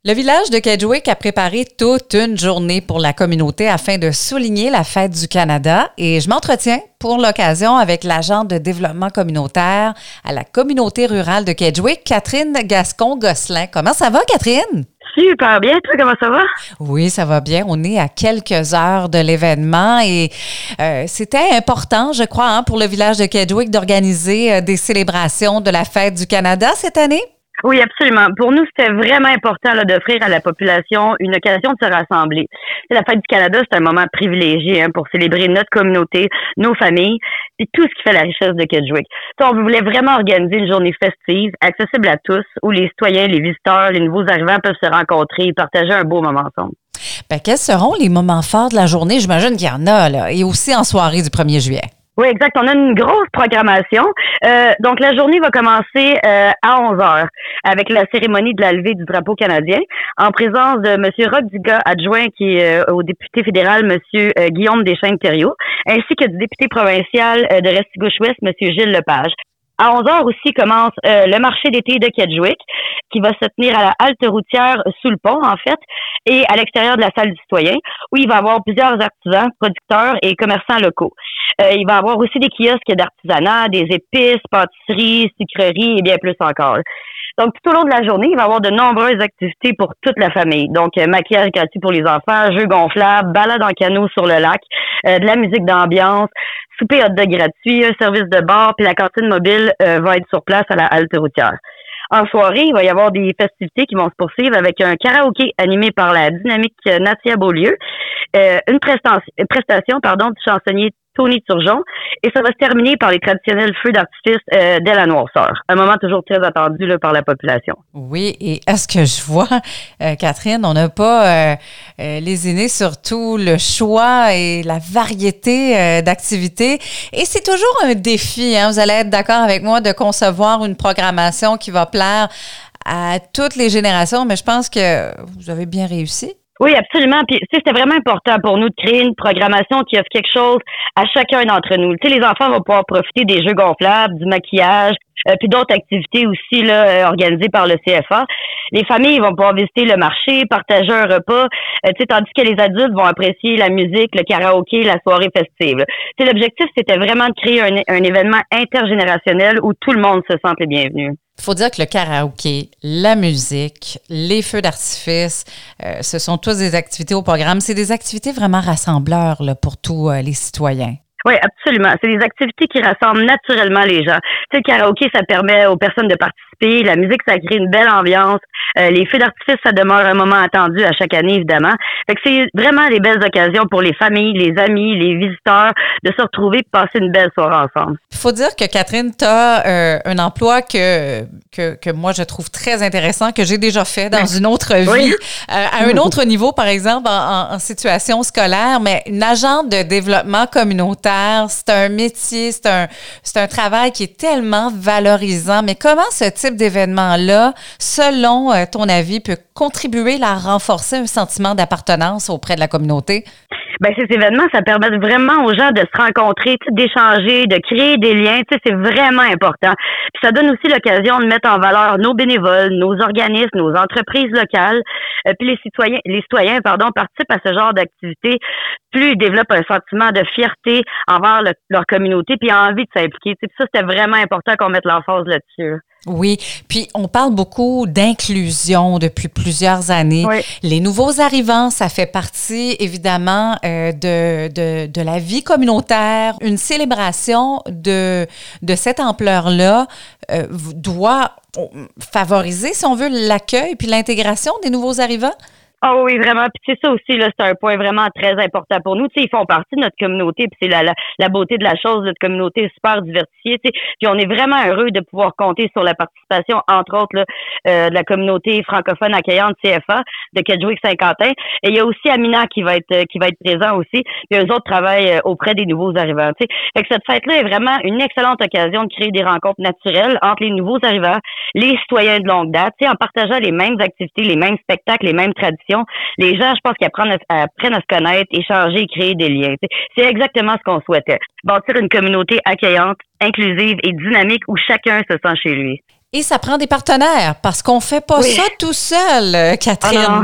Le village de Kedgewick a préparé toute une journée pour la communauté afin de souligner la fête du Canada et je m'entretiens pour l'occasion avec l'agente de développement communautaire à la communauté rurale de Kedgewick, Catherine Gascon-Gosselin. Comment ça va, Catherine? Super bien. Toi, comment ça va? Oui, ça va bien. On est à quelques heures de l'événement et c'était important, je crois, pour le village de Kedgewick d'organiser des célébrations de la fête du Canada cette année. Oui, absolument. Pour nous, c'était vraiment important d'offrir à la population une occasion de se rassembler. La Fête du Canada, c'est un moment privilégié pour célébrer notre communauté, nos familles, et tout ce qui fait la richesse de Kedgewick. On voulait vraiment organiser une journée festive, accessible à tous, où les citoyens, les visiteurs, les nouveaux arrivants peuvent se rencontrer et partager un beau moment ensemble. Quels seront les moments forts de la journée? J'imagine qu'il y en a, là, et aussi en soirée du 1er juillet. Oui, exact. On a une grosse programmation. Donc, la journée va commencer à 11h avec la cérémonie de la levée du drapeau canadien en présence de M. Roch Dugas, adjoint qui est au député fédéral, M. Guillaume Deschênes-Thériault, ainsi que du député provincial de Restigouche-Ouest, M. Gilles Lepage. À 11h aussi commence le marché d'été de Kedgewick qui va se tenir à la halte routière sous le pont, en fait, et à l'extérieur de la salle du citoyen, où il va y avoir plusieurs artisans, producteurs et commerçants locaux. Il va y avoir aussi des kiosques d'artisanat, des épices, pâtisseries, sucreries et bien plus encore. Donc, tout au long de la journée, il va y avoir de nombreuses activités pour toute la famille. Donc, maquillage gratuit pour les enfants, jeux gonflables, balade en canot sur le lac, de la musique d'ambiance, souper hot dog gratuit, un service de bar, puis la cantine mobile va être sur place à la halte routière. En soirée, il va y avoir des festivités qui vont se poursuivre avec un karaoké animé par la dynamique Natia Beaulieu, une prestation du chansonnier Tony Turgeon, et ça va se terminer par les traditionnels feux d'artifice dès la noirceur. Un moment toujours très attendu par la population. Oui, et est-ce que je vois, Catherine, on n'a pas lésiné surtout le choix et la variété d'activités. Et c'est toujours un défi, vous allez être d'accord avec moi, de concevoir une programmation qui va plaire à toutes les générations, mais je pense que vous avez bien réussi. Oui, absolument. Puis, c'était vraiment important pour nous de créer une programmation qui offre quelque chose à chacun d'entre nous. Les enfants vont pouvoir profiter des jeux gonflables, du maquillage, puis d'autres activités aussi organisées par le CFA. Les familles vont pouvoir visiter le marché, partager un repas, tandis que les adultes vont apprécier la musique, le karaoké, la soirée festive. L'objectif, c'était vraiment de créer un événement intergénérationnel où tout le monde se sente les bienvenus. Il faut dire que le karaoké, la musique, les feux d'artifice, ce sont tous des activités au programme. C'est des activités vraiment rassembleurs pour tous les citoyens. Oui, absolument. C'est des activités qui rassemblent naturellement les gens. Le karaoké, ça permet aux personnes de participer. La musique, ça crée une belle ambiance. Les feux d'artifice, ça demeure un moment attendu à chaque année, évidemment. Fait que c'est vraiment des belles occasions pour les familles, les amis, les visiteurs de se retrouver et passer une belle soirée ensemble. Il faut dire que, Catherine, tu as un emploi que moi, je trouve très intéressant, que j'ai déjà fait dans une autre vie, à un autre niveau, par exemple, en situation scolaire, mais une agente de développement communautaire, c'est un métier, c'est un travail qui est tellement valorisant. Mais comment ce type d'événement-là, selon ton avis, peut contribuer à renforcer un sentiment d'appartenance auprès de la communauté? Ces événements, ça permet vraiment aux gens de se rencontrer, d'échanger, de créer des liens. C'est vraiment important. Puis ça donne aussi l'occasion de mettre en valeur nos bénévoles, nos organismes, nos entreprises locales. Puis les citoyens, participent à ce genre d'activité. Plus ils développent un sentiment de fierté envers leur communauté, puis envie de s'impliquer. Puis ça, c'était vraiment important qu'on mette l'emphase là-dessus. Oui, puis on parle beaucoup d'inclusion depuis plusieurs années. Oui. Les nouveaux arrivants, ça fait partie évidemment de la vie communautaire. Une célébration de cette ampleur-là doit favoriser, si on veut, l'accueil puis l'intégration des nouveaux arrivants. Ah oui, vraiment. Puis c'est ça aussi, c'est un point vraiment très important pour nous. Ils font partie de notre communauté, puis c'est la beauté de la chose. Notre communauté est super diversifiée, puis on est vraiment heureux de pouvoir compter sur la participation, entre autres, de la communauté francophone accueillante CFA de Kedgewick-Saint-Quentin. Et il y a aussi Amina qui va être présent aussi. Puis eux autres travaillent auprès des nouveaux arrivants. Fait que cette fête-là est vraiment une excellente occasion de créer des rencontres naturelles entre les nouveaux arrivants, les citoyens de longue date, en partageant les mêmes activités, les mêmes spectacles, les mêmes traditions. Les gens, je pense qu'ils apprennent à se connaître, échanger, créer des liens. C'est exactement ce qu'on souhaitait. Bâtir une communauté accueillante, inclusive et dynamique où chacun se sent chez lui. Et ça prend des partenaires parce qu'on fait pas ça tout seul, Catherine.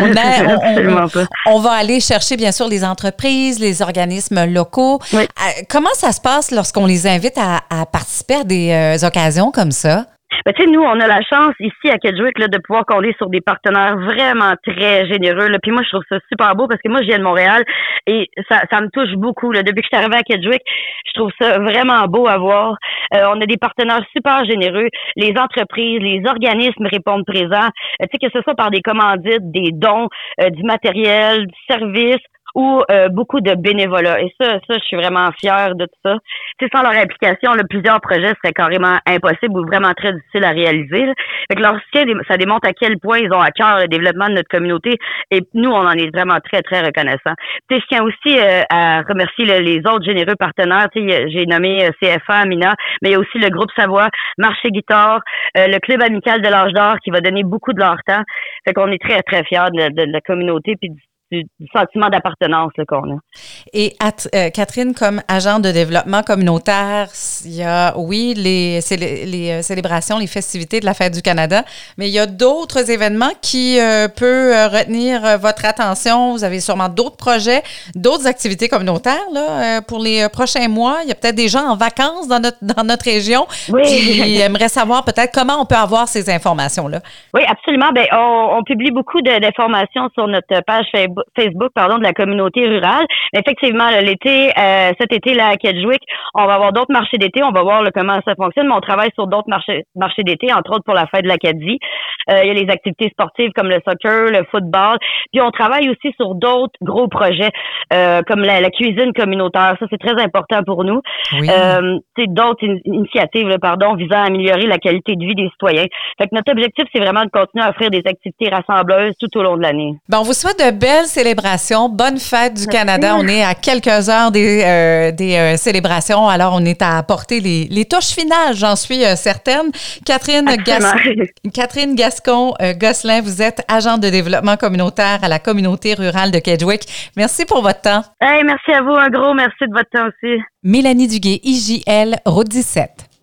On va aller chercher, bien sûr, les entreprises, les organismes locaux. Oui. Comment ça se passe lorsqu'on les invite à participer à des occasions comme ça? Ben, tu sais, nous, on a la chance ici à Kedgewick de pouvoir compter sur des partenaires vraiment très généreux. Là. Puis moi, je trouve ça super beau parce que moi, je viens de Montréal et ça me touche beaucoup. Là. Depuis que je suis arrivée à Kedgewick, je trouve ça vraiment beau à voir. On a des partenaires super généreux. Les entreprises, les organismes répondent présents. Tu sais, que ce soit par des commandites, des dons, du matériel, du service, ou beaucoup de bénévolat. Et ça, je suis vraiment fière de tout ça. Tu sais, sans leur implication, là, plusieurs projets seraient carrément impossibles ou vraiment très difficiles à réaliser. Là. Fait que leur soutien, ça démontre à quel point ils ont à cœur le développement de notre communauté. Et nous, on en est vraiment très, très reconnaissants. Tu sais, je tiens aussi à remercier les autres généreux partenaires. Tu sais, j'ai nommé CFA, Amina, mais il y a aussi le groupe Savoie, Marché Guitare, le Club amical de l'âge d'or qui va donner beaucoup de leur temps. Fait qu'on est très, très fiers de la communauté puis du sentiment d'appartenance là, qu'on a. Et Catherine, comme agent de développement communautaire, il y a, oui, les célébrations, les festivités de la Fête du Canada, mais il y a d'autres événements qui peuvent retenir votre attention. Vous avez sûrement d'autres projets, d'autres activités communautaires là, pour les prochains mois. Il y a peut-être des gens en vacances dans notre région qui aimeraient savoir peut-être comment on peut avoir ces informations-là. Oui, absolument. Ben, on publie beaucoup d'informations sur notre page Facebook de la communauté rurale. Mais effectivement, là, l'été, cet été là à Kedgewick, on va avoir d'autres marchés d'été. On va voir là, comment ça fonctionne, mais on travaille sur d'autres marchés d'été, entre autres pour la fête de l'Acadie. Il y a les activités sportives comme le soccer, le football. Puis on travaille aussi sur d'autres gros projets comme la cuisine communautaire. Ça, c'est très important pour nous. Oui. D'autres initiatives visant à améliorer la qualité de vie des citoyens. Fait que notre objectif, c'est vraiment de continuer à offrir des activités rassembleuses tout au long de l'année. On vous souhaite de belles célébrations. Bonne fête du Canada. On est à quelques heures des célébrations. Alors, on est à apporter les touches finales, j'en suis certaine. Catherine Gascon-Gosselin, vous êtes agente de développement communautaire à la communauté rurale de Kedgewick. Merci pour votre temps. Hey, merci à vous. Un gros merci de votre temps aussi. Mélanie Duguay, IJL, Route 17.